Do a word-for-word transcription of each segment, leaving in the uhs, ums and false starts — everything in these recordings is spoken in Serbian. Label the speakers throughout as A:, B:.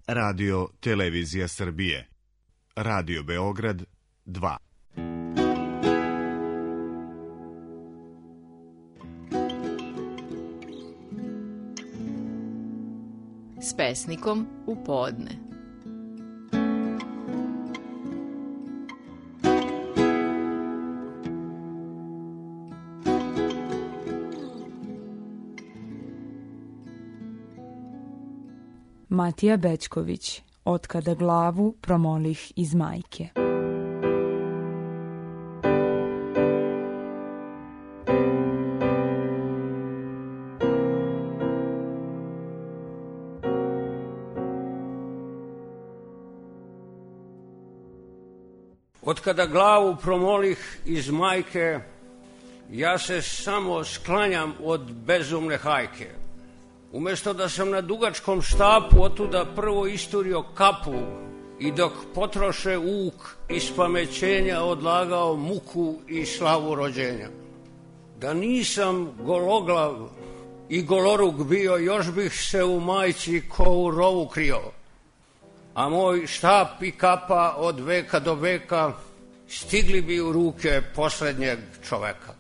A: Radio Televizija Srbije. Radio Beograd dva.
B: S pesnikom u podne.
C: Matija Bećković, Otkada glavu promolih iz majke.
D: Otkada glavu promolih iz majke, ja se samo sklanjam od bezumne hajke. Umesto da sam na dugačkom štapu otuda prvo isturio kapu i dok potroše uk iz pamećenja odlagao muku i slavu rođenja. Da nisam gologlav i goloruk bio, još bih se u majci ko u rovu krio. A moj štap i kapa od veka do veka stigli bi u ruke poslednjeg čoveka.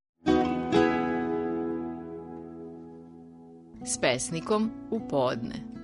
B: S pesnikom u podne.